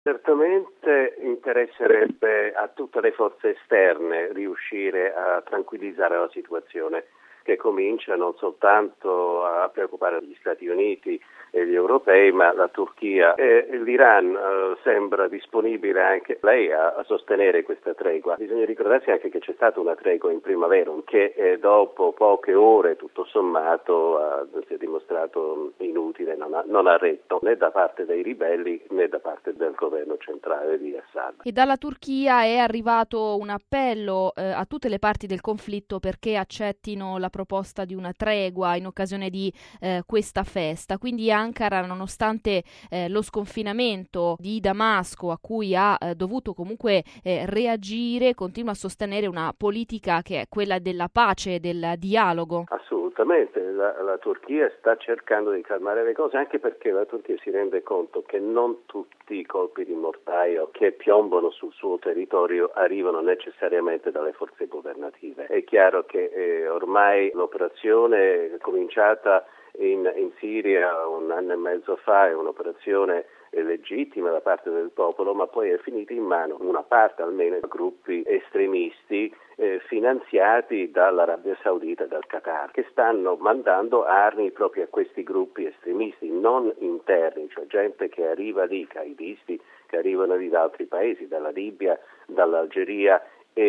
Certamente interesserebbe a tutte le forze esterne riuscire a tranquillizzare la situazione, che comincia non soltanto a preoccupare gli Stati Uniti e gli europei, ma la Turchia e l'Iran. Sembra disponibile anche lei a sostenere questa tregua. Bisogna ricordarsi anche che c'è stata una tregua in primavera che dopo poche ore tutto sommato si è dimostrato inutile, non ha retto né da parte dei ribelli né da parte del governo centrale di Assad. E dalla Turchia è arrivato un appello a tutte le parti del conflitto perché accettino la proposta di una tregua in occasione di questa festa. Quindi Ankara, nonostante lo sconfinamento di Damasco a cui ha dovuto comunque reagire, continua a sostenere una politica che è quella della pace e del dialogo. Assolutamente, la Turchia sta cercando di calmare le cose, anche perché la Turchia si rende conto che non tutti i colpi di mortaio che piombano sul suo territorio arrivano necessariamente dalle forze governative. È chiaro che ormai l'operazione cominciata in Siria un anno e mezzo fa è un'operazione legittima da parte del popolo, ma poi è finita in mano una parte almeno a gruppi estremisti finanziati dall'Arabia Saudita e dal Qatar, che stanno mandando armi proprio a questi gruppi estremisti non interni, cioè gente che arriva lì, qaedisti che arrivano lì da altri paesi, dalla Libia, dall'Algeria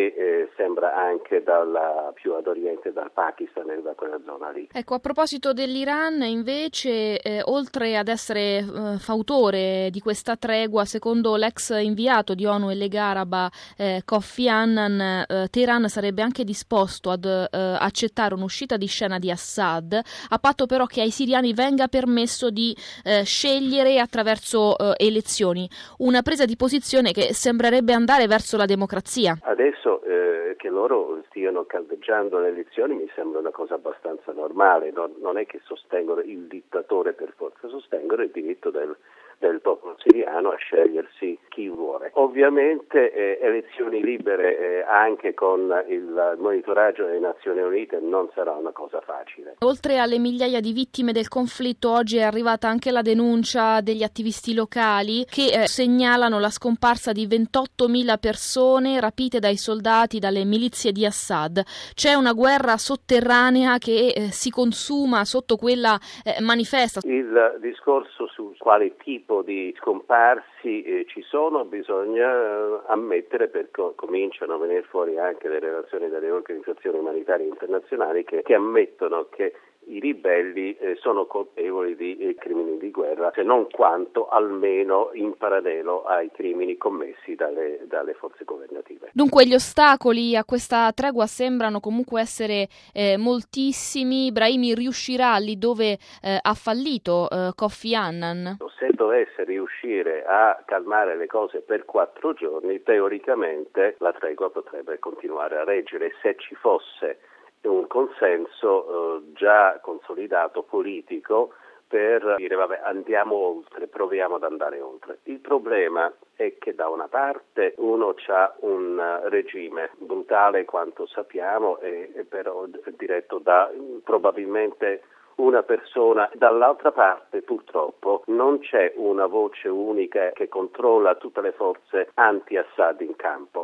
e sembra anche più ad oriente dal Pakistan e da quella zona lì. Ecco, a proposito dell'Iran, invece, oltre ad essere fautore di questa tregua, secondo l'ex inviato di ONU e Lega Araba Kofi Annan, Teheran sarebbe anche disposto ad accettare un'uscita di scena di Assad, a patto però che ai siriani venga permesso di scegliere attraverso elezioni. Una presa di posizione che sembrerebbe andare verso la democrazia. Adesso che loro stiano caldeggiando le elezioni mi sembra una cosa abbastanza normale, non è che sostengono il dittatore per forza, sostengono il diritto del popolo siriano a scegliersi chi vuole. Ovviamente elezioni libere anche con il monitoraggio delle Nazioni Unite non sarà una cosa facile. Oltre alle migliaia di vittime del conflitto, oggi è arrivata anche la denuncia degli attivisti locali che segnalano la scomparsa di 28.000 persone rapite dai soldati, dalle milizie di Assad. C'è una guerra sotterranea che si consuma sotto quella manifesta. Il discorso su quale tipo di scomparsi ci sono bisogna ammettere, perché cominciano a venire fuori anche le relazioni delle organizzazioni umanitarie internazionali che ammettono che i ribelli sono colpevoli di crimini di guerra, se non quanto almeno in parallelo ai crimini commessi dalle forze governative. Dunque gli ostacoli a questa tregua sembrano comunque essere moltissimi. Brahimi riuscirà lì dove ha fallito Kofi Annan? Se dovesse riuscire a calmare le cose per 4 giorni, teoricamente la tregua potrebbe continuare a reggere se ci fosse un consenso già consolidato politico per dire vabbè, andiamo oltre, proviamo ad andare oltre. Il problema è che da una parte uno c'ha un regime brutale quanto sappiamo e però diretto da probabilmente una persona, dall'altra parte purtroppo non c'è una voce unica che controlla tutte le forze anti-Assad in campo.